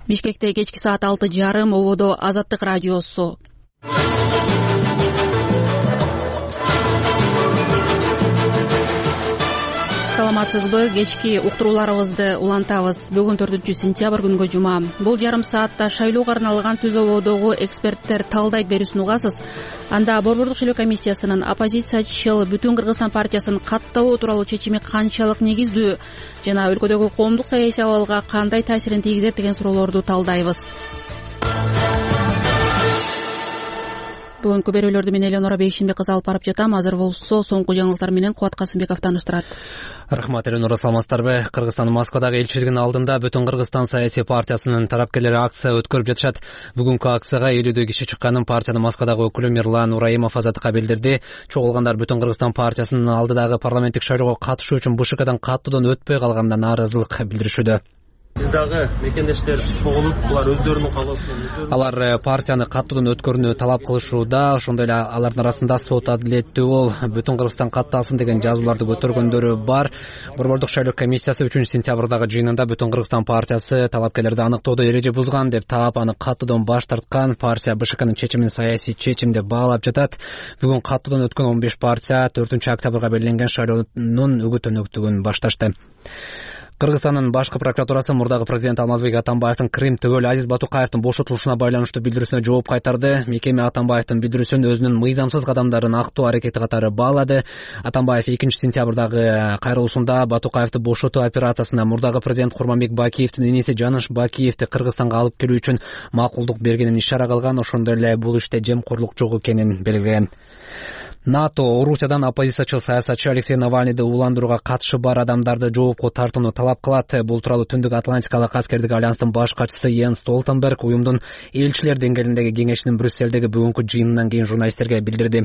Бишкекте кечки саат 6:30 ободо Азаттык радиосу. Саламатсызбы? Кечки уктурууларыбызды улантабыз. Бүгүн 4-сентябрь күнгө жума. Бул жарым саатта шайлоого арналган Түз ободогу эксперттер талдайт берүүсүн угасыз. Анда Борбордук шайлоо комиссиясынын оппозициячыл Бүтүн Кыргызстан партиясынын каттабоо тууралуу чечими канчалык негиздүү жана өлкөдөгү коомдук саясий абалга кандай таасирин тийгизет деген суроолорду талдайбыз. Бүгүнкү берүүлөрдү мен Элеонора Бейшимбек кызы алып барып жатам. Азыр болсо соңку жаңылыктар менен Кубат Касымбеков тааныштырат. Рахмат, Элеонора, саламатсыздарбы? Кыргызстандын Москвадагы элчилигинин алдында Бүтүн Кыргызстан саясий партиясынын тарапкерлери акция өткөрүп жатышат. Бүгүнкү акцияга 50 киши чыкканын партиянын Москвадагы өкүлү Мирлан Ураимов Азаттыкка билдирди. Чогулгандар Бүтүн Кыргызстан партиясынын алдыдагы парламенттик шайлоого катышуу үчүн БШКдан каттуудан өтпөй калганына нааразылык билдиришүүдө. Биз дагы мекендештер чогулуп, булар өздөрүнүн каалоосунан алар партияны каттуудан өткөрүүнү талап кылышууда. Ошондой эле алардын арасында сот адилеттүү бол, Бүтүн Кыргызстан катталсын деген жазууларды көтөргөндөрү бар. Борбордук шайлоо комиссиясы 3-сентябрдагы жыйынында Бүтүн Кыргызстан партиясы талапкерлерди аныктоодо эреже бузган деп таап, аны каттуудан баш тарткан. Партия БШКнын чечимин саясий чечим деп баалап жатат. Бүгүн каттуудан өткөн 15 партия 4-октябрга белгиленген шайлоонун үгүт-өнөктүгүн башташты. Кыргызстандын башкы прокуратурасы мурдагы президент Алмазбек Атамбаевдин Крым түгөл Азиз Батукаевдин бошотулушуна байланыштуу билдирүүсүнө жооп кайтарды. Мекеме Атамбаевдин билдирүүсүн өзүнүн мыйзамсыз кадамдарын актоо аракети катары баалады. Атамбаев 2-сентябрдагы кайрылуусунда Батукаевди бошотуу операциясына мурдагы президент Курманбек Бакиевдин иниси Жаныш Бакиевди Кыргызстанга алып келүү үчүн макулдук бергенин ишара кылган. Ошондой эле бул иште жемкорлук жок экенин белгилеген. НАТО Орусиядан оппозициячыл саясатчы Алексей Навальныйды ууландырууга катышы бар адамдарды жоопко тартууну талап кылат. Бул тууралуу Түндүк Атлантикалык аскердик альянстын баш катчысы Йенс Столтенберг уюмдун элчилер деңгээлиндеги кеңешинин Брюссельдеги бүгүнкү жыйынынан кийин журналисттерге билдирди.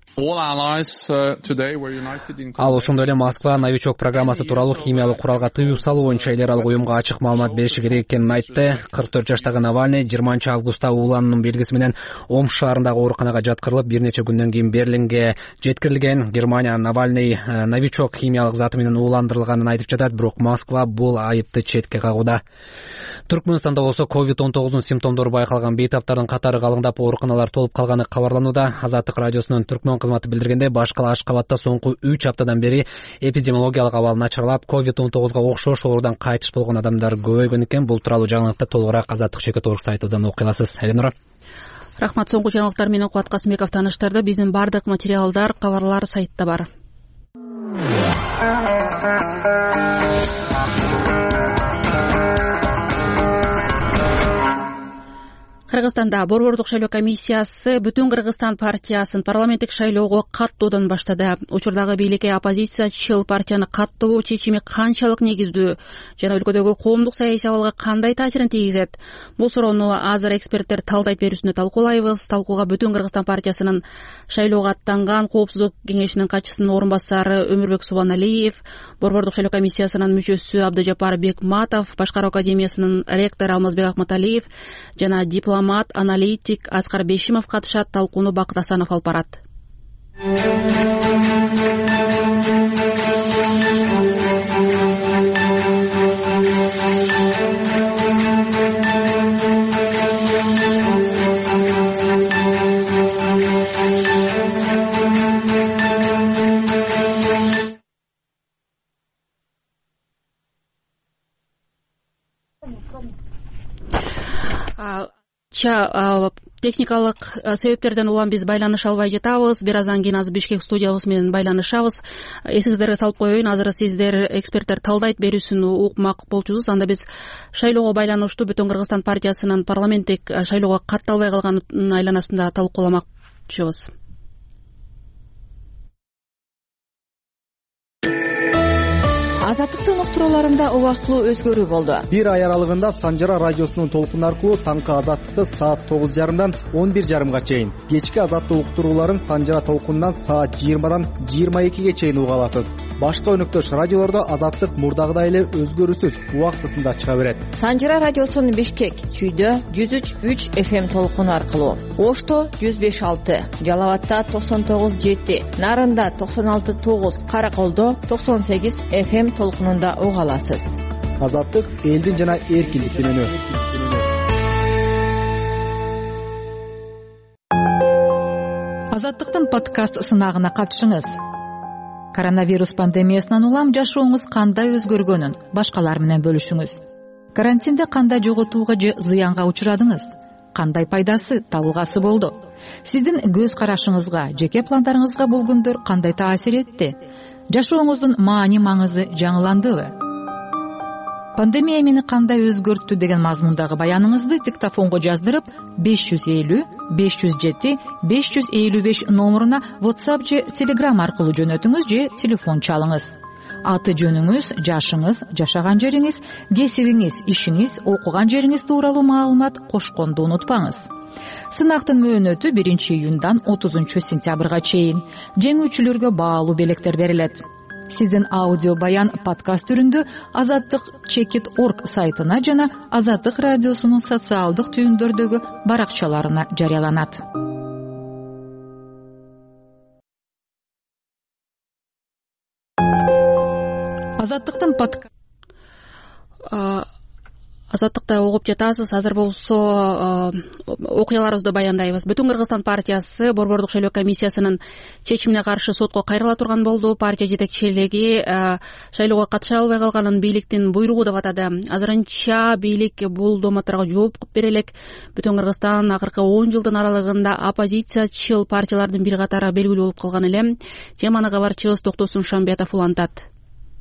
Ал ошондой эле Москва новичок программасы тууралуу химиялык куралга тыюу салуу боюнча эл аралык уюмга ачык маалымат бериши керек экенин айтты. 44 жаштагы Навальный 20-августта уулануунун белгиси менен Омск шаарындагы ооруканага жаткырылып, бир нече күндөн кийин Берлинге жеткирилген. Германия Навальный новичок химиялык заты менен ууландырылганын айтып жатат, бирок Москва бул айыпты четке кагууда. Түркмөнстанда болсо COVID-19 симптомдору байкалган бейтаптардын катары калыңдап, ооруканалар толуп калганы кабарланууда. Азаттык радиосунун Түркмөн кызматы билдиргенде, башкала Ашкабадта соңку 3 аптадан бери эпидемиологиялык абал начарлап, COVID-19га окшош оорудан кайтыш болгон адамдар көбөйгөн экен. Бул тууралуу жаңылыкты толугураак Азаттык Чекет сайтыбыздан окуй аласыз. Элеонора. Рахмат, соңку жаңылыктар менен Кубат Касымбеков тааныштырды. Биздин бардык материалдар, кабарлар сайтта бар. Кыргызстанда Борбордук шайлоо комиссиясы Бүтүн Кыргызстан партиясын парламенттик шайлоого каттоодан баштады. Учурдагы бийликке оппозициячыл партияны каттоо чечими канчалык негиздүү жана өлкөдөгү коомдук саясий абалга кандай таасирин тийгизет? Бул суроону азыр эксперттер талдайт берүүсүндө талкуулайбыз. Талкууга Бүтүн Кыргызстан партиясынын шайлоого аттанган коопсуздук кеңешинин катчысынын орун басары Өмүрбек Субаналиев, Борбордук шайлоо комиссиясынын мүчөсү Абдыжапар Бекматов, Башкаруу академиясынын ректору Алмазбек Акматалиев жана дипломат, аналитик Аскар Бешимов катышат. Талкууну Бакыт Асанов алып барат. Техникалык себептерден улам биз байланыша албай жатабыз. Бир аздан кийин азыр Бишкек студиябыз менен байланышабыз. Эсиңиздерге салып коеюн, азыр сиздер эксперттер талдайт берүүсүн укмак болчусуз. Анда биз шайлоого байланыштуу Бүтүн Кыргызстан партиясынын парламенттик шайлоого катталбай калганын айланасында талкууламакчыбыз. Азаттыктын уктурууларында убактылуу өзгөрүү болду. Бир ай аралыгында Санжара радиосунун толкуну аркылуу таңкы Азаттыкты саат 9:30дан 11:30 чейин, кечки Азаттык уктурууларын Санжара толкунунан саат 20дан 22ге чейин уга аласыз. Башка өнөктөш радиолордо Азаттык мурдагыдай эле өзгөрүүсүз убактысында чыга берет. Санжара радиосунун Бишкек, Чүйдө 103.3 FM толкуну аркылуу, Ошто 105.6, Жалалабадта 99.7, Нарында 96.9, Караколдо 98 FM толкунунда уга аласыз. Азаттык элдин жана эркиндиктин үнү. Азаттыктын подкаст сынагына катышыңыз. Коронавирус пандемиясынан улам жашооңуз кандай өзгөргөнүн башкалар менен бөлүшүңүз. Карантинде кандай жоготууга же зыянга учурадыңыз? Кандай пайдасы, табылгасы болду? Сиздин көз карашыңызга, жеке пландарыңызга бул күндөр кандай таасир этти? Жашооңуздун маани-маңызы жаңыландыбы? Пандемия мени кандай өзгөрттү деген мазмундагы баяныңызды диктофонго жаздырып 550 507 555 номуруна WhatsApp же Telegram аркылуу жөнөтүңүз же телефон чалыңыз. Аты жөнүңүз, жашыңыз, жашаган жериңиз, кесибиңиз, ишиңиз, окуган жериңиз тууралуу маалымат кошконду унутпаңыз. Сынактын мөөнөтү 1-июндан 30-сентябрга чейин. Жеңүүчүлөргө баалуу белектер берилет. Сиздин аудио баян подкаст түрүндө azatdыk.org сайтына жана Азаттык радиосунун социалдык түйүндөрдөгү баракчаларына жарыяланат. Азаттыкта угуп жатасыз. Азыр болсо окуяларыбызды баяндайбыз. Бүтүн Кыргызстан партиясы Борбордук шайлоо комиссиясынын чечимине каршы сотко кайрыла турган болду. Партия жетекчилиги шайлоого катыша албай калганын бийликтин буйругу деп атады. Азырынча бийлик бул дооматтарга жооп бере элек. Бүтүн Кыргызстан акыркы 10 жылдын аралыгында оппозициячыл партиялардын бир катары белгилүү болуп калган эле. Теманы кабарчыбыз Токтосун Шамбетов улантат.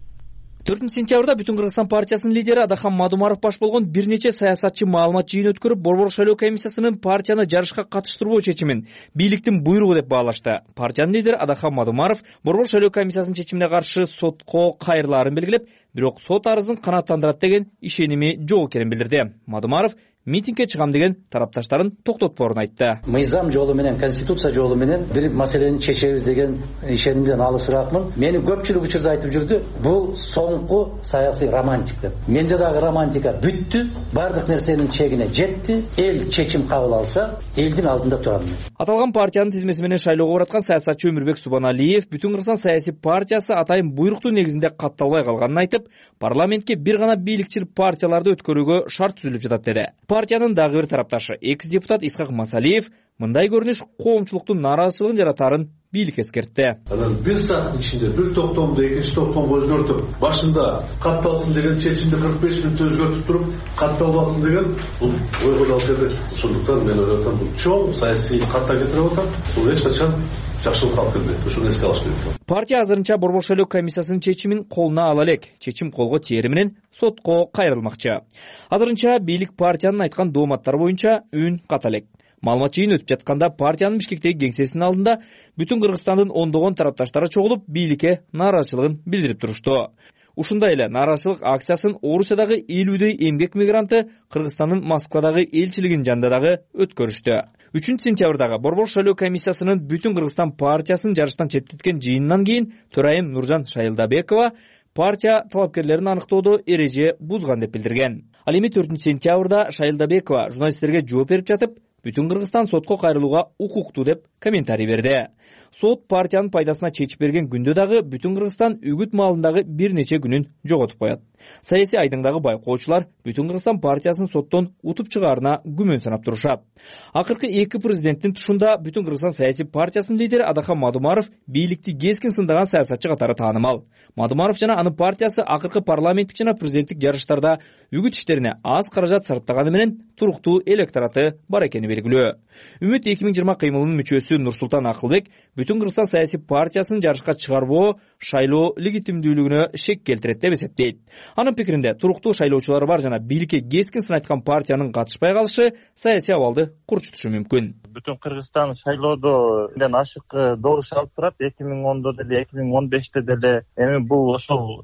4-сентябрда Бүтүн Кыргызстан партиясынын лидери Адахан Мадумаров баш болгон бир нече саясатчы маалымат жыйын өткөрүп, Борбордук шайлоо комиссиясынын партияны жарышка катыштырбоо чечимин бийликтин буйругу деп баалашты. Партиянын лидери Адахан Мадумаров Борбордук шайлоо комиссиясынын чечимине каршы сотко кайрылаарын белгилеп, бирок сот арызын канааттандырат деген ишеними жок экенин билдирди. Мадумаров митингге чыгам деген тарапташтарын токтотпоорун айтты. Мыйзам жолу менен, конституция жолу менен бир маселени чечебиз деген ишенимден алысыраакмын. Мени көпчүлүк учурда айтып жүрдү, бул соңку саясий романтик деп. Менде дагы романтика бүттү, бардык нерсенин чегине жетти. Эл чечим кабыл алса, элдин алдында турам. Аталган партиянын тизмеси менен шайлоого бараткан саясатчы Өмүрбек Субаналиев Бүтүн Кыргызстан саясий партиясы атайын буйруктуу негизинде катталбай калганын айтып, парламентке бир гана бийликчил партияларды өткөрүүгө шарт түзүлүп жатат деди. Партиянын дагы бир тарапташы экс-депутат Исхак Масалиев мындай көрүнүш коомчулуктун нааразычылыгын жаратаарын бийлик эскертти. Анан бир сааттын ичинде бир токтомду экинчи токтомго өзгөртүп, башында катталсын деген чечимди 45 мүнөт өзгөртүп туруп, катталбасын деген бул ойго дал келбейт. Ошондуктан мен ойлоп атам, бул чоң саясий катта кетирип атат. Бул эч качан жакшылыкка алып келбейт. Ошону эске алыш керек. Партия азырынча Борбордук шайлоо комиссиясынын чечимин колуна ала элек. Чечим колго тиери менен сотко кайрылмакчы. Азырынча бийлик партиянын айткан дооматтары боюнча үн ката элек. Маалымат жыйын өтүп жатканда партиянын Бишкектеги кеңсесинин алдында Бүтүн Кыргызстандын ондогон тарапташтары чогулуп бийликке нааразычылыгын билдирип турушту. Ушундай эле нааразычылык акциясын Орусиядагы 50дөй эмгек мигранты Кыргызстандын Москвадагы элчилигинин жанында дагы өткөрүштү. 3-сентябрдагы Борбордук шайлоо комиссиясынын Бүтүн Кыргызстан партиясын жарыштан четтеткен жыйынынан кийин төрайым Нуржан Шайылдабекова партия талапкерлерин аныктоодо эреже бузган деп билдирген. Ал эми 4-сентябрда Шайылдабекова журналисттерге жооп берип жатып, Бүтүн Кыргызстан сотко кайрылууга укуктуу деп комментарий берди. Сот партиянын пайдасына чечип берген күндө дагы Бүтүн Кыргызстан үгүт маалындагы бир нече күнүн жоготуп коет. Саясий айдыңдагы байкоочулар Бүтүн Кыргызстан партиясынын соттон утуп чыгаарына күмөн санап турушат. Акыркы эки президенттин тушунда Бүтүн Кыргызстан саясий партиясынын лидери Адахан Мадумаров бийликти кескин сындаган саясатчы катары таанымал. Мадумаров жана анын партиясы акыркы парламенттик жана президенттик жарыштарда үгүт иштерине аз каражат сарптаганы менен туруктуу электораты бар экени белгилүү. Үмүт 2020 кыймылынын мүчөсү Нурсултан Акылбек Бүтүн Кыргызстан саясий партиясын жарышка чыгарбоо шайлоо легитимдүүлүгүнө шек келтирет деп эсептейт. Анын пикиринде туруктуу шайлоочулары бар жана бийликке кескин сын айткан партиянын катышпай калышы саясий абалды курчутушу мүмкүн. Бүтүн Кыргызстан шайлоодо ашык добуш алып турат. 2010-до деле, 2015-те деле. Эми бул ошол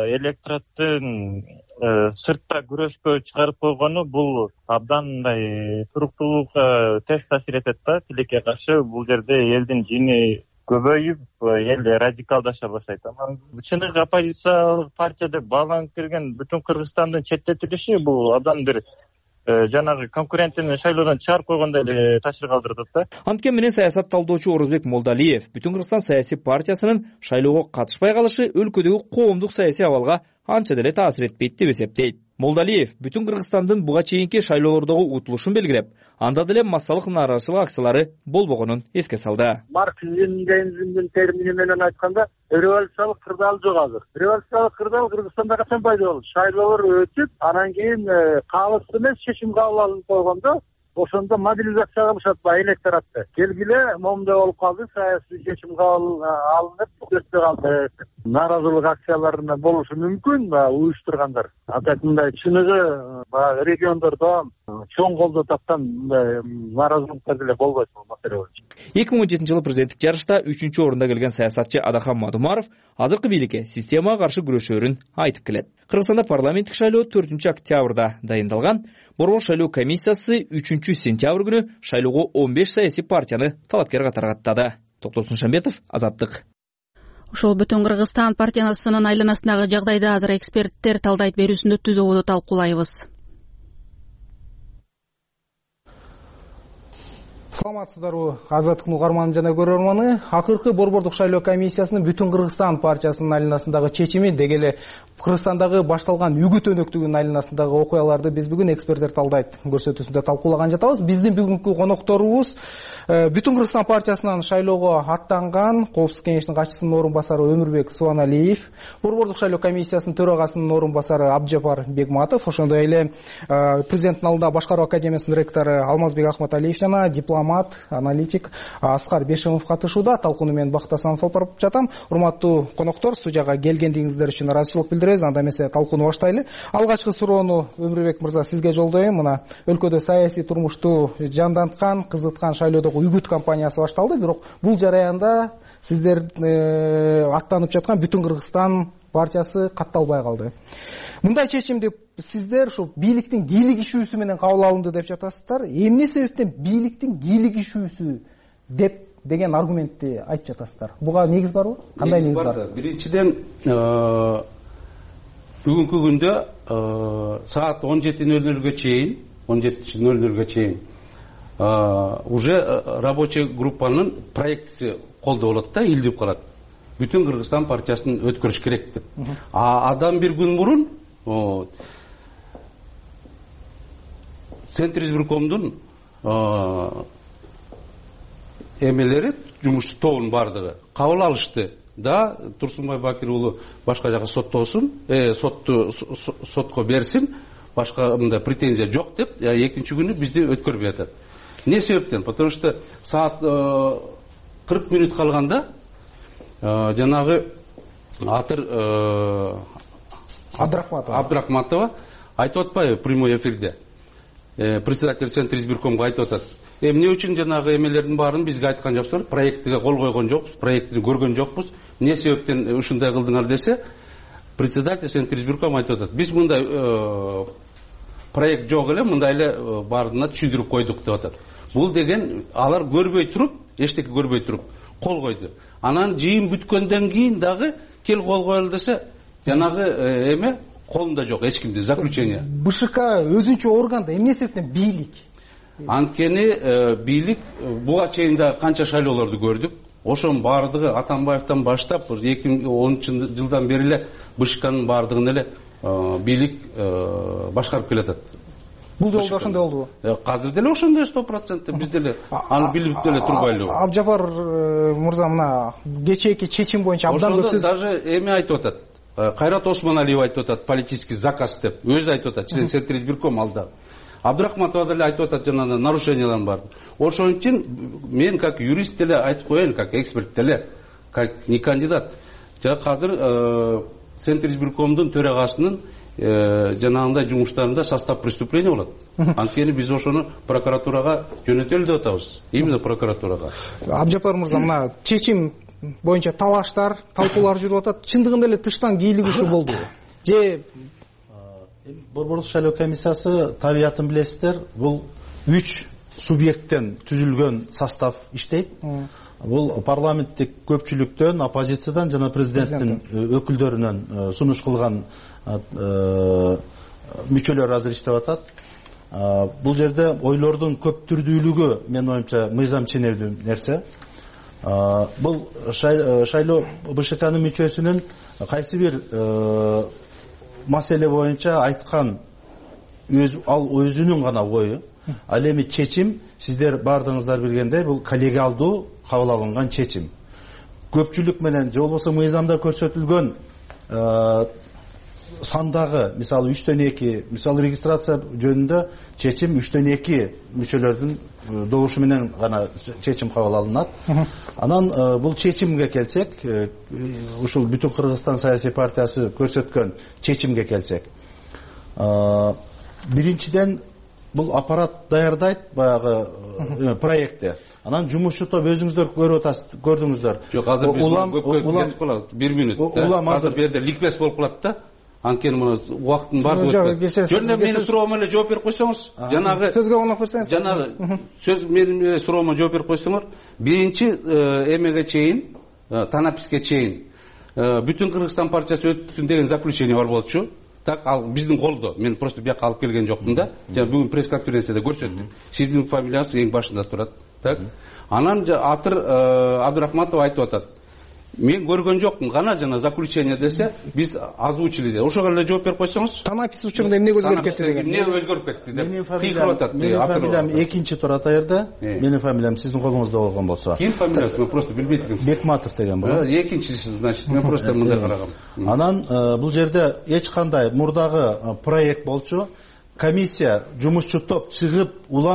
электораттын сыртта күрөшкө чыгарып койгону бул абдан мындай туруктуулукка терс таасир этет да. Тилекке каршы бул жерде элдин жини көбөйүп, эл радикалдаша баштайт. Чыныгы оппозициялык партия деп бааланып келген Бүтүн Кыргызстандын четтетилиши бул абдан бир жанагы конкурентин шайлоодон чыгарып койгондой эле таасир калтырат да. Анткени менен саясат талдоочу Орозбек Молдалиев Бүтүн Кыргызстан саясий партиясынын шайлоого катышпай калышы өлкөдөгү коомдук саясий абалга анча деле таасир этпейт деп эсептейт. Молдалиев бүтүн Кыргызстандын буга чейинки шайлоолордогу утулушун белгилеп, анда деле массалык нааразычылык акциялары болбогонун эске салды. Марксизм-ленинизмдин термини менен айтканда, революциялык кырдаал жок азыр. Революциялык кырдаал Кыргызстанда качан пайда болду? Шайлоолор өтүп, анан кийин калыс эмес чечим кабыл алынып койгондо, ошондо мобилизация кылышат электоратты. Келгиле момундай болуп калды, саясий чечим кабыл алынып, өтпөй калды. Нааразылык акцияларына болушу мүмкүн, уюштургандар. Атак мындай чыныгы региондордо чоң колдоо тапкан нааразылыктар деле болбойт бул маселе боюнча. 2017-жылы президенттик жарышта 3-орунда келген саясатчы Адахан Мадумаров азыркы бийликке системага каршы күрөшөөрүн айтып келет. Кыргызстанда парламенттик шайлоо 4-октябрда дайындалган. Борбор шайлоо комиссиясы 3-сентябрь күнү шайлоого 15 саясий партияны талапкер катары каттады. Токтосун Шамбетов, Азаттык. Ушул Бүтүн Кыргызстан партиясынын айланасындагы жагдайды азыр эксперттер талдайт берүүсүндө түзүүнү талкуулайбыз. Саламатсыздарбы, Азаттыктын угарманы жана көрөрманы. Акыркы борбордук шайлоо комиссиясынын Бүтүн Кыргызстан партиясынын айланасындагы чечими деги эле Кыргызстандагы башталган үгүт өнөктүгүнүн айланасындагы окуяларды биз бүгүн эксперттер талдайт көрсөтүүсүндө талкуулаган жатабыз. Биздин бүгүнкү конокторубуз Бүтүн Кыргызстан партиясынан шайлоого аттанган Коопсуздук кеңешинин катчысынын орун басары Өмүрбек Субаналиев, борбордук шайлоо комиссиясынын төрагасынын орун басары Абджапар Бегматов, ошондой эле президенттин алдында башкаруу академиясынын ректору Алмазбек Ахматалиев жана дипломат, аналитик Аскар Бешимов катышууда. Талкууну мен Бакыт Асанов алып барып жатам. Урматтуу коноктор, студияга келгендигиңиздер үчүн ыраазычылык билдиребиз. Анда эмесе талкууну баштайлы. Алгачкы суроону Өмүрбек мырза сизге жолдойм. Мына өлкөдө саясий турмушту жанданткан, кызыткан шайлоодогу үгүт кампаниясы башталды. Бирок бул жараянда сиздер аттанып жаткан Бүтүн Кыргызстан партиясы катталбай калды. Мындай чечимди сиздер ушул бийликтин кийлигишүүсү менен кабыл алынды деп жатасыздар. Эмне себептен бийликтин кийлигишүүсү деген аргументти айтып жатасыздар? Буга негиз барбы? Кандай негиз бар? Биринчиден, бүгүнкү күндө саат 17:00-га чейин уже рабочий группанын проектиси колдо болот да, илдип калат. Бүтүн Кыргызстан партиясын өткөрүш керек деп. Адам бир күн мурун Центр избиркомдун эмелери, жумуш тобунун бардыгы кабыл алышты да, Турсунбай Бакир уулу башка жака соттосун, сотко берсин, башка мындай претензия жок деп, экинчи күнү бизди өткөрүп жатат. Не себептен? Потому что саат 40 минут калганда жанагы Атыр Абдрахматова айтып атпайбы прямой эфирде? Председатель Центр избиркомго айтып атат. Эмне үчүн жанагы эмелердин баарын бизге айткан жоксуңар? Проектиге кол койгон жокпуз, проектини көргөн жокпуз. Эмне себептен ушундай кылдыңар десе, председатель Центр избирком айтып атат. Биз мындай проект жок эле, мындай эле баарына түшүндүрүп койдук деп атат. Бул деген алар көрбөй туруп, эчтеке көрбөй туруп кол койду. Анан жыйын бүткөндөн кийин дагы кел кол коелу десе, жанагы эме колунда жок, эч кимде заключение. БШК өзүнчө орган да, эмне себептен бийлик? Анткени бийлик буга чейин да канча шайлоолорду көрдүк. Ошонун баардыгы Атамбаевден баштап 2010 жылдан бери эле БШКнын баардыгын эле бийлик башкарып келатат. Бул жолдо ошондой болдубу? Азыр деле ошондой 100%, биз деле аны билип деле турбайлыбы. Абджапар мырза, мына кечээки чечим боюнча абдан көп сөз. Даже эме айтып атат. Кайрат Осмоналиев айтып атат, политический заказ деп. Өзү айтып атат, член Центр избирком алды. Абдрахматова деле айтып атат, жанагы нарушениялар бар. Ошон үчүн мен как юрист деле айтып коеюн, как эксперт деле, как не кандидат. Азыр Центр избиркомдун төрагасынын жанагындай жумуштарында состав преступления болот. Анткени биз ошону прокуратурага жөнөтөлү деп атабыз. Именно прокуратурага. Абджапар мырза, мына чечим боюнча талаштар, талкуулар жүрүп атат. Чындыгында эле тыштан кийлигишүү болду. Же борбордук шайлоо комиссиясы табиятын билесиздер, бул 3 субъекттен түзүлгөн состав иштейт. Бул парламенттик көпчүлүктөн, оппозициядан жана президенттин өкүлдөрүнөн сунуш кылган мүчөлөр азыр иштеп атат. Бул жерде ойлордун көп түрдүүлүгү менин оюмча мыйзам ченемдүү нерсе. Бул шайлоо БШКнын мүчөсүнүн кайсы бир маселе боюнча айткан ал өзүнүн гана ою. Ал эми чечим сиздер бардыгыңыздар билгендей бул коллегиалдуу кабыл алынган чечим. Көпчүлүк менен же болбосо мыйзамда көрсөтүлгөн сандагы мисалы 3/2, мисалы регистрация жөнүндө чечим 3/2 мүчөлөрдүн добушу менен гана чечим кабыл алынат. Анан бул чечимге келсек, ушул Бүтүн Кыргызстан саясий партиясы көрсөткөн чечимге келсек, биринчиден бул аппарат даярдайт баягы проектти. Анан жумушчу топ өзүңүздөр көрдүңүздөр. Жок, азыр биз көпкө кетип калабыз. 1 минут. Азыр берде ликбез болуп калат да. Анткени мына убакыттын баардыгы өтүп. Жөн эле менин суроомо эле жооп берип койсоңуз, жанагы сөзгө коноп берсеңиз. Жанагы сөз менин суроомо жооп берип койсоңор, биринчи эмеге чейин, танаписке чейин Бүтүн Кыргызстан партиясы өтсүн деген заключение бар болчу. Так, ал биздин колдо. Мен просто бияка алып келген жокмун да. Жана бүгүн пресс-конференцияда көрсөттүм. Сиздин фамилияңыз эң башында турат. Так. Анан Атыр Абдурахматов айтып атат. Мен көргөн жокмун, гана жана заключение десе, биз озвучили де. Ошого эле жооп берип койсоңуз. Танапис учурунда эмне өзгөрүп кетти деген. Эмне өзгөрүп кетти деп. Менин фамилиям экинчи турат аерде. Менин фамилиям сиздин колуңузда болгон болсо. Ким фамилиясы? Мен просто билбейт экенмин. Бекматов деген бул. Экинчиси, значит, мен просто мындай карагам. Анан бул жерде эч кандай мурдагы проект болчу. Комиссия, жумушчу топ чыгып,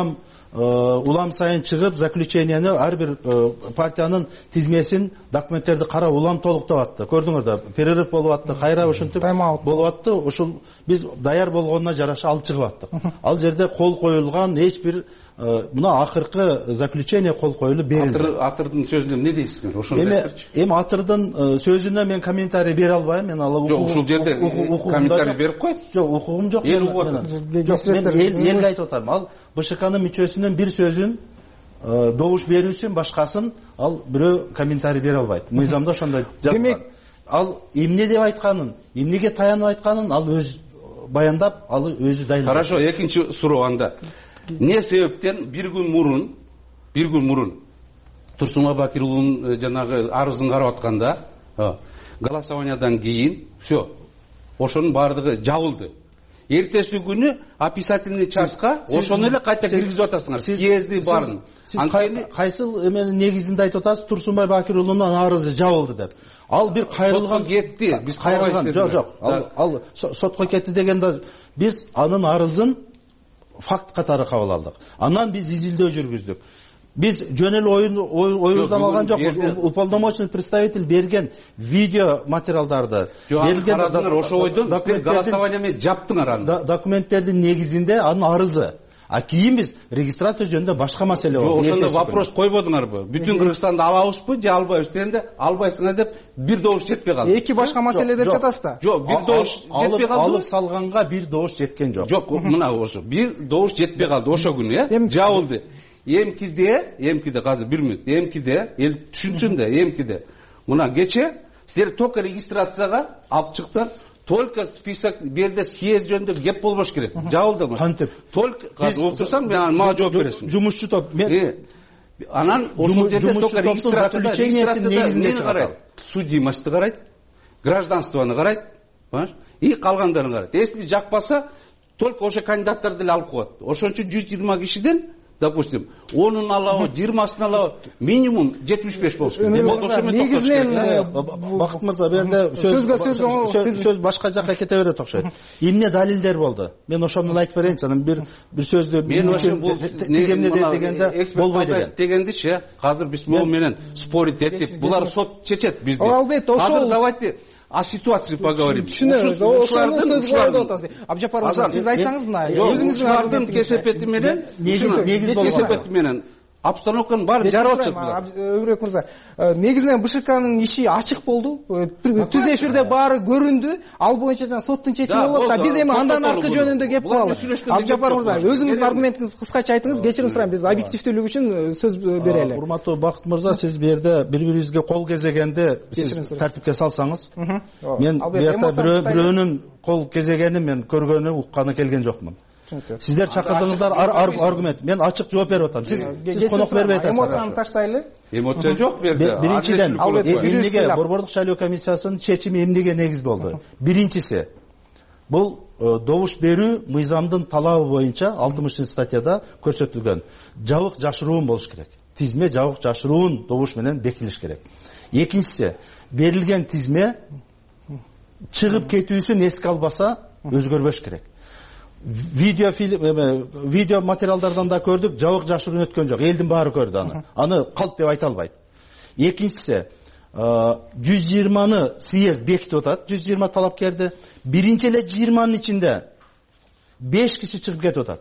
улам сайын чыгып, заключениени ар бир партиянын тизмесин, документтерди карап улам толуктап атты. Көрдүңөр да, перерыв болуп атты, кайра ушинтип болуп атты. Ушул биз даяр болгонуна жараша алып чыгып аттык. Ал жерде кол коюлган эч бир мына акыркы заключение кол коюлуп берилди. Атырдын сөзүнө эмне дейсиздер? Ошону эми Атырдын сөзүнө мен комментарий бере албайм. Мен ала укугум. Жок, ушул жерде комментарий берип кой. Жок, укугум жок. Эл угуп атат. Элге айтып атам. Ал БШКнын мүчөсүнүн бир сөзүн добуш берүүсүн башкасын ал бирөө комментарий бере албайт. Мыйзамда ошондой жазылган. Демек, ал эмне деп айтканын, эмнеге таянып айтканын ал өз баяндап, ал өзү дайындап. Хорошо, экинчи суроо анда. Не себептен бир күн мурун Турсунбай Бакир уулунун жанагы арызын карап атканда, голосованиядан кийин все, ошонун баардыгы жабылды. Эртеси күнү описательный частка ошону эле кайта киргизип атасыңар. Съезди барын. Сиз кайсыл эменин негизинде айтып атасыз, Турсунбай Бакир уулунун арызы жабылды деп. Ал бир кайрылган кетти. Биз кайрылган. Жок. Ал сотко кетти дегенде биз анын арызын факт катары кабыл алдык. Анан биз изилдөө жүргүздүк. Биз жөн эле оюбуздан алган жокпуз. Уполномоченный представитель берген видео материалдарды берген ошо ойдон голосование менен жаптыңар аны. Документтердин негизинде анын арызы. А кийин биз регистрация жөнүндө башка маселе бар. Ошондо вопрос койбодуңарбы? Бүтүн Кыргызстанды алабызбы же албайбыз дегенде, албайсыңар деп бир добуш жетпей калды. Эки башка маселе деп жатасыз да. Жок, бир добуш жетпей калды. Алып салганга бир добуш жеткен жок. Жок, мына ошо бир добуш жетпей калды ошо күнү, жабылды. Эмкиде азыр 1 мүнөт. Эмкиде эл түшүнсүн да, эмкиде. Мына кече силер только регистрацияга алып чыктыңар. Только список берде съезд жөнүндө кеп болбош керек. Жабылдымы? Кантип? Только окуп турсаң, мен мага жооп бересиң. Жумушчу топ. Анан ошол жерде только регистрацияда негизинде карайт. Судимостьты карайт, гражданствону карайт, понимаешь? И калгандарын карайт. Если жакпаса, только ошо кандидаттарды эле алып коет. Ошон үчүн 120 кишиден допустим, 10-ун алабы, 20-сын алабы, минимум 75 болуш керек. Негизинен Бакыт мырза, берде сөз башка жакка кете берет окшойт. Эмне далилдер болду? Мен ошону айтып берейинчи, анан бир сөздү мен үчүн тегемне дегенде болбой деген. Дегендичи, азыр биз могу менен спорить этип, булар сот чечет бизди. Албетте, ошол давайте о ситуации поговорим. Түшүнөбүз. Ошону сөзгө атасыз. Абжапар мырза, сиз айтсаңыз мына, өзүңүздүн кесепети менен, кесепети менен обстановканын баары жарып атышат булар. Өбүрөк мырза, негизинен БШКнын иши ачык болду. Түз эфирде баары көрүндү. Ал боюнча жана соттун чечими болот да. Биз эми андан аркы жөнүндө кеп калалы. Абжапар мырза, өзүңүздүн аргументиңизди кыскача айтыңыз. Кечирим сурайм, биз объективдүүлүк үчүн сөз берели. Урматтуу Бакыт мырза, сиз бу жерде бири-бирибизге кол кезегенди сиз тартипке салсаңыз, мен буякта бирөөнүн кол кезегенин мен көргөнү, укканы келген жокмун. Сиздер чакырдыңыздар аргумент. Мен ачык жооп берип атам. Сиз конок бербей атасыз. Эмоцияны таштайлы. Эмоция жок берди. Биринчиден, эмнеге Борбордук шайлоо комиссиясынын чечими эмнеге негиз болду? Биринчиси, бул добуш берүү мыйзамдын талабы боюнча 60 статьяда көрсөтүлгөн. Жабык жашыруун болуш керек. Тизме жабык жашыруун добуш менен бекитилиш керек. Экинчиси, берилген тизме чыгып кетүүсүн эске албаса өзгөрбөш керек. Видео материалдардан да көрдүк, жабык жашыруун өткөн жок. Элдин баары көрдү аны. Аны калп деп айта албайт. Экинчиси, 120-ны съезд бекитип атат, 120 талапкерди. Биринчи эле 20-нын ичинде 5 киши чыгып кетип атат.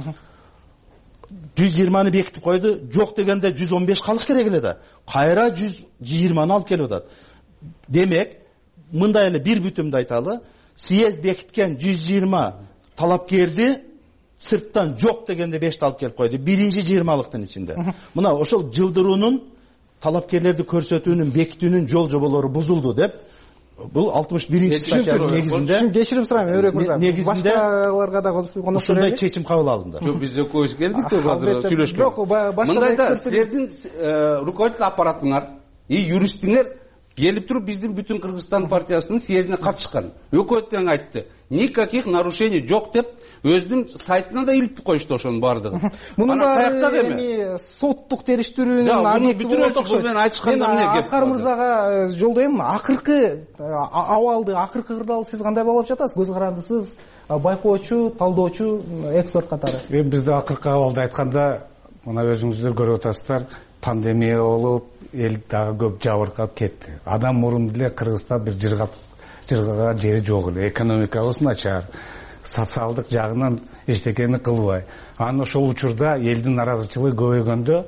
120-ны бекитип койду, жок дегенде 115 калыш керек эле да. Кайра 120-ны алып келип атат. Демек, мындай эле бир бүтүмдү айталы, съезд бекиткен 120 талапкерди сырттан жок дегенде 5 алып келип койду. Биринчи 20-лыктын ичинде. Мына ошол жылдыруунун талапкерлерди көрсөтүүнүн, бекитүүнүн жол жоболору бузулду деп, бул 61-статьянын негизинде. Кечирим сурайм, Өрөк мырза. Башкаларга да ушундай чечим кабыл алынды. Жок, биз экөөбүз келдик деп азыр сүйлөшкөн. Мындайда силердин руководитель аппаратыңар, юристиңер келип туруп биздин бүтүн Кыргызстан партиясынын съездине катышкан. Өкмөт тең айтты. Никаких нарушений жок деп өзүнүн сайтына да илип коюшту ошонун баардыгын. Мунун баары соттук териштирүүнүн объекти болуп окшойт. Мен айтышканда эмне кеп? Аскар мырзага жолдойм, акыркы абалды, акыркы кырдаалды сиз кандай баалап жатасыз? Көз карандысыз, байкоочу, талдоочу, эксперт катары. Бизде акыркы абалды айтканда, мына өзүңүздөр көрүп атасыздар, пандемия болуп, эл дагы көп жабыркап кетти. Адам мурун деле Кыргызстан бир жыргаган жери жок эле. Экономикабыз начар, социалдык жагынан эчтекени кылбай. Анан ошол учурда элдин наразычылыгы көбөйгөндө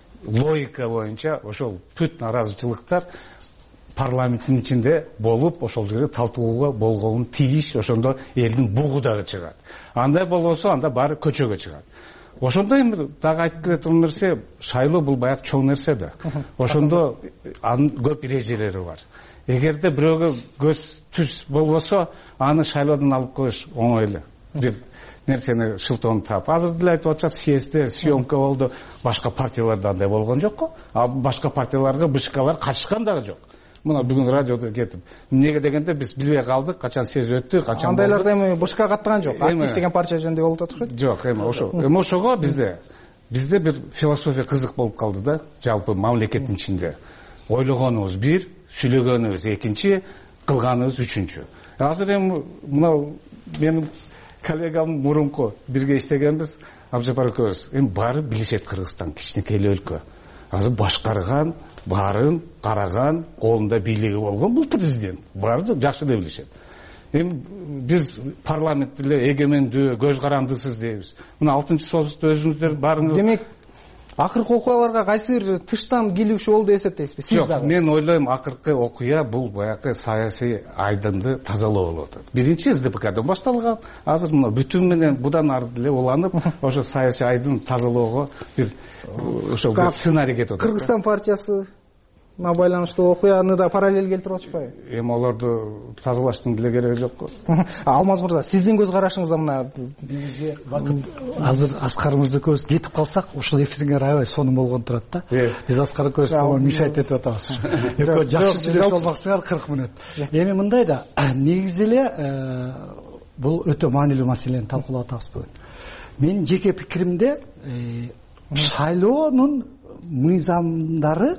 логика боюнча ошол бүт наразычылыктар парламенттин ичинде болуп, ошол жерде талтуулууга болгону тийиш, ошондо элдин бугу дагы чыгат. Андай болбосо анда баары көчөгө чыгат. Ошондо эми дагы айтып кеткен нерсе, шайлоо бул баягы чоң нерсе да. Ошондо анын көп эрежелери бар. Эгерде бирөөгө көз түз болбосо, аны шайлоодон алып коюш оңой эле. Бир нерсени шылтоону таап. Азыр деле айтып атышат, съездде съемка болду, башка партияларда андай болгон жокко. А башка партияларга БШКлар катышкан дагы жок. Мына бүгүн радиодо кетип. Эмнеге дегенде биз билбей калдык, качан съезд өттү, качан. Андайларда эми БШК каттыган жок. Актив деген партия жөнүндө болуп атышат. Жок, эми ошого bizde бир философия кызык болуп калды да, жалпы мамлекеттин ичинде. Ойлогонубуз бир, сүйлөгөнүбүз экинчи, кылганыбыз үчүнчү. Азыр эми мына менин коллегам мурунку бирге иштегенбиз, Абжапар экөөбүз. Эми баары билишет Кыргызстан кичинекей өлкө. Азыр башкарган, баарын караган, колунда бийлиги болгон бул президент. Баары жакшы эле билишет. Эми биз парламентте эле эгемендүү, көз карандысыз дейбиз. Мына 6-союзда өзүңүздөр баарыңыз. Демек, акыркы окуяларга кайсы бир тыштан келүүчү болду деп эсептейсизби? Сиз дагы? Мен ойлойм, акыркы окуя бул баягы саясий айдынды тазалоо болуп атат. Биринчи СДПКдан башталган, азыр мына бүтүн менен будан ары деле уланып, ошо саясий айдын тазалоого бир ошол сценарий кетип атат. Кыргызстан партиясы байланыштуу окуяны да параллель келтирип атышпайбы? Эми аларды тазалаштын деле кереги жок. Алмаз мырза, сиздин көз карашыңызда мына азыр Аскар мырза экөөбүз кетип калсак, ушул эфириңер аябай сонун болгон турат да. Биз Аскар экөөбүз мешать этип атабыз. Экөө жакшы сүйлөшүп албаксыңар 40 мүнөт. Эми мындай да, негизи эле бул өтө маанилүү маселени талкуулап атабыз бүгүн. Менин жеке пикиримде шайлоонун мыйзамдары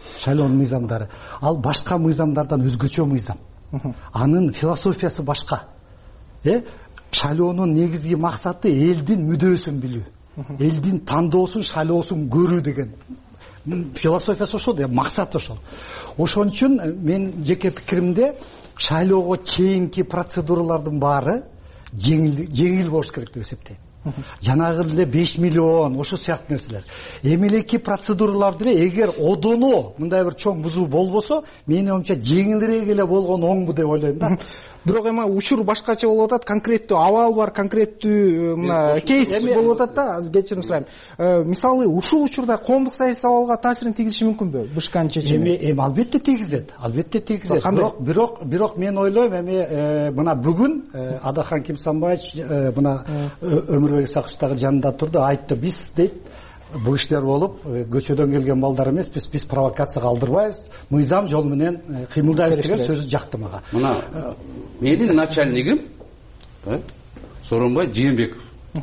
ал башка мыйзамдардан өзгөчө мыйзам. Анын философиясы башка. Шайлоонун негизги максаты элдин мүдөөсүн билүү, элдин тандоосун, шайлоосун көрүү деген философиясы ошол, максаты ошол. Ошон үчүн мен жеке пикиримде шайлоого чейинки процедуралардын баары жеңил болуш керек деп эсептейм. Жанагы эле 5 миллион ошо сыяктуу нерселер. Эмелеки процедуралар деле эгер одоно мындай бир чоң бузуу болбосо, менин оюмча жеңилирээк эле болгон оңбу деп ойлойм да. Бирок эми учур башкача болуп атат, конкреттүү абал бар, конкреттүү мына кейс болуп атат да. Азыр кечирим сурайм. Мисалы, ушул учурда коомдук саясий абалга таасирин тийгизиши мүмкүнбү? БШКнын чечими. Эми албетте тийгизет. Бирок мен ойлойм, эми мына бүгүн Адахан Кимсанбаевич мына Өмүрбек Исаковичтагы жанында турду, айтты, биз дейт бул иштер болуп, көчөдөн келген балдар эмес, биз провокацияга алдырбайбыз, мыйзам жолу менен кыймылдайбыз деген сөзү жакты мага. Мына менин начальнигим Сооронбай Жээнбеков.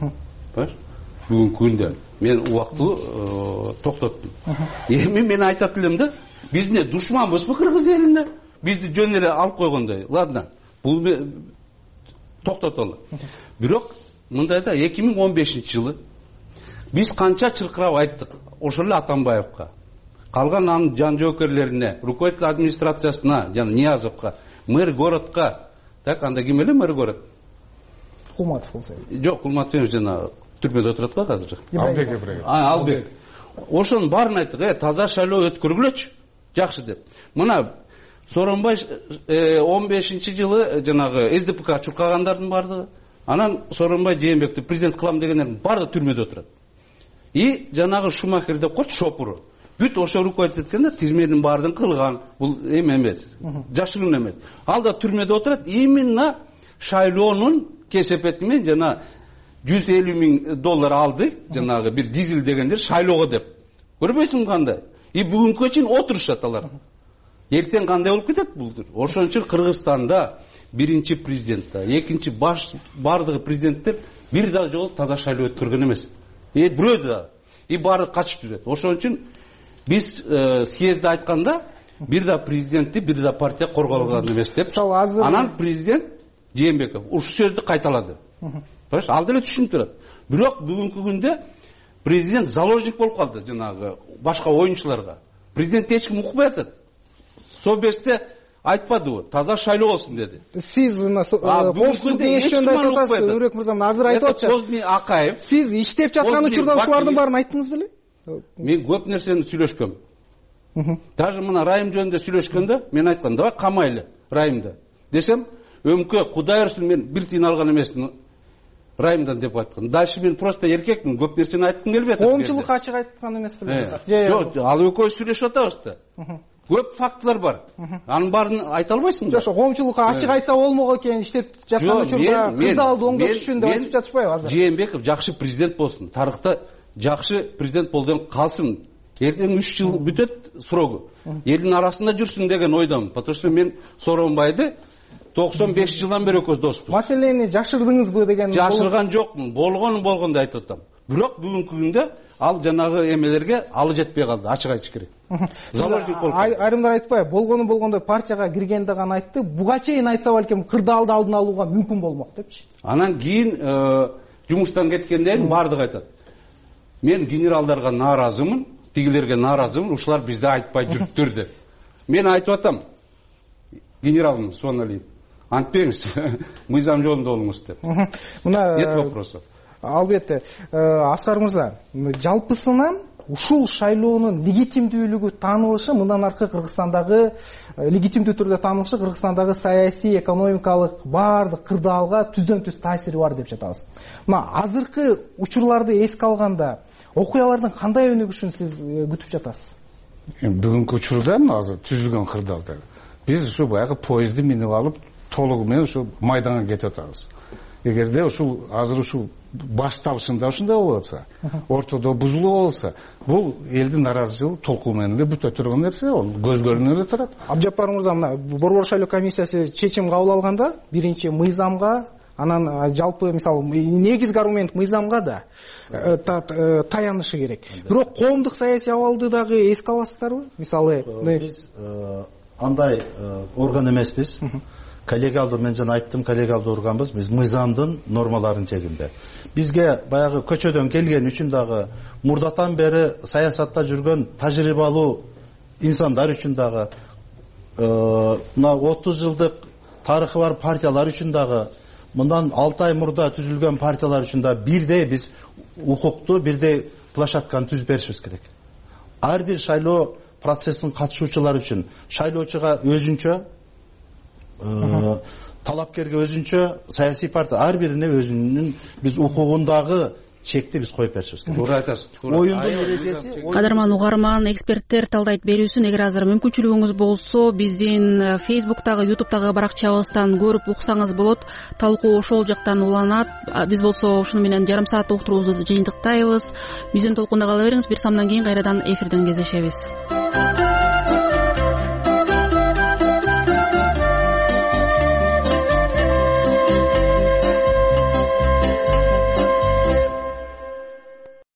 Бүгүнкү күндө мен убактылуу токтоттум. Эми мен айтат элем да, биз эмне душманбызбы кыргыз элинде? Бизди жөн эле алып койгондой. Ладно, бул токтотолу. Бирок мындай да 2015-жылы биз канча чыркырап айттык ошол эле Атамбаевка, калган анын жан жоокерлерине, руководитель администрациясына, жана Ниязовко, мэр городко. Так, анда ким эле мэр город? Кулматов болсо. Жок, Кулматов жана түрмөдө отурат го азыр. Албек Ибраев. Албек. Ошонун баарын айттык, таза шайлоо өткөргүлөчү, жакшы деп. Мына Сооронбай 15-жылы жанагы СДПК чуркагандардын бардыгы, анан Сооронбай Жээнбекти президент кылам дегендердин баары түрмөдө отурат. И жанагы Шумахер деп койчу, шопуру. Бүт ошо руководить эткенде тизменин баардыгын кылган. Бул эмес, жашыруун эмес. Ал да түрмөдө отурат. Именно шайлоонун кесепети менен жана $150,000 алды, жанагы бир дизель дегендер шайлоого деп. Көрбөйсүңбү кандай? И бүгүнкү чейин отурушат алар. Эртең кандай болуп кетет булдур? Ошон үчүн Кыргызстанда биринчи президент да, экинчи бардыгы президенттер бир да жолу таза шайлоо өткөргөн эмес. Бирөө да. И баары качып жүрөт. Ошон үчүн биз съездде айтканда бир да президентти, бир да партия корголгон эмес деп. Анан президент Жээнбеков ушул сөздү кайталады. Ал деле түшүнүп турат. Бирок бүгүнкү күндө президент заложник болуп калды жанагы башка оюнчуларга. Президент эч ким укпай атат. Собесте айтпадыбы, таза шайлоо болсун деди. Сиз коопсуздук кеңеши жөнүндө айтып атасыз, Өмүрбек мырза, азыр айтып атчы. Акаев. Сиз иштеп жаткан учурда ушулардын баарын айттыңыз беле? Мен көп нерсени сүйлөшкөм. Даже мына Райым жөнүндө сүйлөшкөндө мен айткам, давай камайлы Райымды. Десем, өмкө Кудай ырсын, мен бир тыйын алган эмесмин Райымдан деп айткан. Дальше мен просто эркекмин, көп нерсени айткым келбей атат. Коомчулук ачык айткан эмес беле? Жок, ал экөөбүз сүйлөшүп атабыз да. Көп фактылар бар. Анын баарын айта албайсың да. Жок, коомчулук ачык айтса болмок экен, иштеп жаткан учурда кырдаалды оңдош үчүн деп айтып жатышпайбы азыр? Жээнбеков жакшы президент болсун. Тарыхта жакшы президент болдон калсын. Эртең 3 жыл бүтөт срогу. Элдин арасында жүрсүн деген ойдомун. Потому что мен Сооронбайды 95 жылдан бери экөөбүз доспуз. Маселени жашырдыңызбы деген? Жашырган жокмун. Болгону деп айтып атам. Бирок бүгүнкү күндө ал жанагы эмелерге алы жетпей калды, ачык айтыш керек. Заложник болуп калды. Айрымдар айтпайбы, болгондой партияга киргенде гана айтты, буга чейин айтса балким кырдаалды алдын алууга мүмкүн болмок депчи. Анан кийин жумуштан кеткенден бардыгы айтат. Мен генералдарга нааразымын, тигилерге нааразымын, ушулар бизде айтпай жүрүптүр деп. Мен айтып атам, генералмын, Суаналиев. Антпеңиз, мыйзам жолунда болуңуз деп. Нет вопросов. Албетте, Аскар мырза, жалпысынан ушул шайлоонун легитимдүүлүгү таанылышы, мындан аркы Кыргызстандагы легитимдүү түрдө таанылышы Кыргызстандагы саясий, экономикалык баардык кырдаалга түздөн түз таасири бар деп жатабыз. Мына азыркы учурларды эске алганда окуялардын кандай өнүгүшүн сиз күтүп жатасыз? Бүгүнкү учурда азыр түзүлгөн кырдаалдар биз ушу баягы поездди минип алып толугу менен ушу майданга кетип атабыз. Эгерде ушул азыр ушул башталышында ушундай болуп атса, ортодо бузулуу болсо, бул элдин нааразычылык толкуу менен эле бүтө турган нерсе, ал көз көрүнүп эле турат. Абжапар мырза, мына Борбор шайлоо комиссиясы чечим кабыл алганда, биринчи мыйзамга, анан жалпы мисалы негизги аргумент мыйзамга да таянышы керек. Бирок коомдук саясий абалды дагы эске аласыздарбы? Мисалы биз андай орган эмеспиз. Коллегиалдуу, мен жана айттым, коллегиалдуу органбыз, биз мыйзамдын нормаларын чегинде. Бизге баягы көчөдөн келген үчүн дагы, мурдатан бери саясатта жүргөн тажрыйбалуу инсандар үчүн дагы, мына 30 жылдык тарыхы бар партиялар үчүн дагы, мындан 6 ай мурда түзүлгөн партиялар үчүн да бирдей биз укукту, бирдей площадканы түзүп беришибиз керек. Ар бир шайлоо процессин катышуучулары үчүн шайлоочуга өзүнчө, талапкерге өзүнчө, саясий партия ар бирине өзүнүн биз укугундагы чекти биз коюп беришибиз керек. Туура айтасыз. Оюндун эрежеси. Кадырман угарман, эксперттер талдайт берүүсүн эгер азыр мүмкүнчүлүгүңүз болсо, биздин Facebook'тагы, YouTube'тагы баракчабыздан көрүп уксаңыз болот. Талкуу ошол жактан уланат. Биз болсо ушуну менен жарым саат уктуруубузду жыйынтыктайбыз. Биздин толкунда кала бериңиз. Бир самдан кийин кайрадан эфирден кездешебиз.